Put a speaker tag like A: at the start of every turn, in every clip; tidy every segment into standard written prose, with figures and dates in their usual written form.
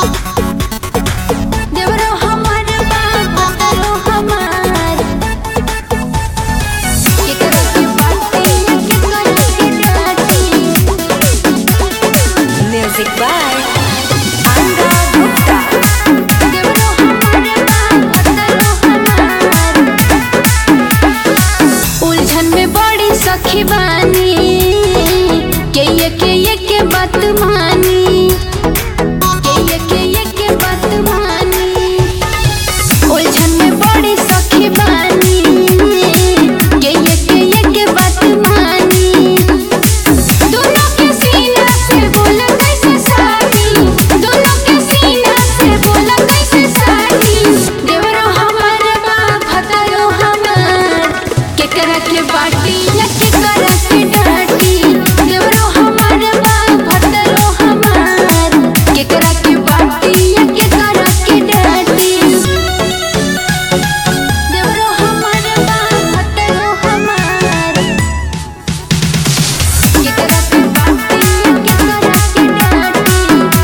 A: देवरो हमार भतरो हमार केकरा के बाटी केकरा के डाटी। म्यूजिक बाय आंगा गुप्ता। देवरो हमार भतरो हमार उलझन में बड़ी सखी बानी के बात मानी के बात मानी उलझन में बड़ी सखी बानी के बात मानी। दोनों के सीना से बोला कैसे साड़ी, दोनों के सीना से बोला कैसे साड़ी। देवरो हमार बा भतरो हमार केकरा के बाटी या केकरा के डाटी। देवरो हमार बा भतरो हमार केकरा के बाटी या केकरा के डाटी। देवरो हमार बा भतरो हमार केकरा के बाटी या केकरा के डाटी।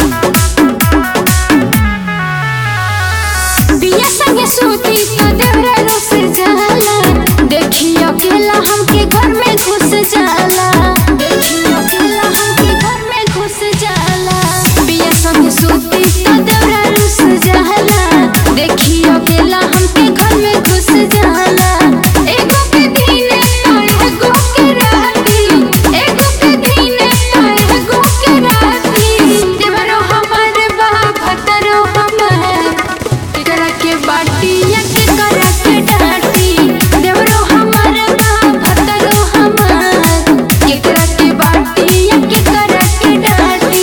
A: पिया संगे सूती तो देवरा रुस जाला, देखी अकेला हमके घर में घुस जाला। देखी अकेला हमके घर में घुस जाला। पिया संगे सूती तो देवरा रुस जाला, देखी अकेला हमके घर में घुस जाला। एगो के दिने तो एगो के राती, एगो के दिने तो एगो के राती। देवरो हमार बा भतरो हमार केकरा के बाटी या केकरा के डाटी। देवरो हमार बा भतरो हमार केकरा के बाटी या केकरा के डाटी।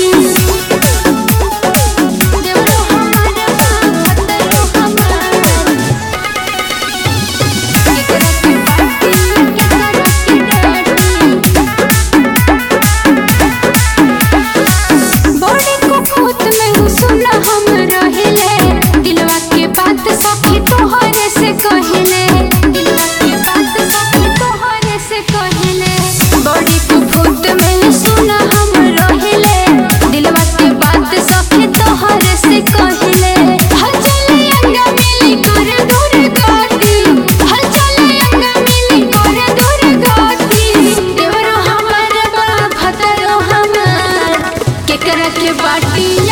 A: देवरो हमार बा भतरो हमार केकरा के बाटी या केकरा के डाटी। बड़ी कुफुत में सुना हम रहिले, दिलवा के बात सखी तोहरे से कहिले। दिलवा के बात सखी तोहरे से कहिले। बड़ी कुफुत में सुना हम रहिले, दिलवा के बात सखी तोहरे से कहिले। हल चले अंगा मिली कर दूर गाती, हल चले अंगा मिली कर दूर गाती। देवरो हमार बा भतरो हमार केकरा के बाटी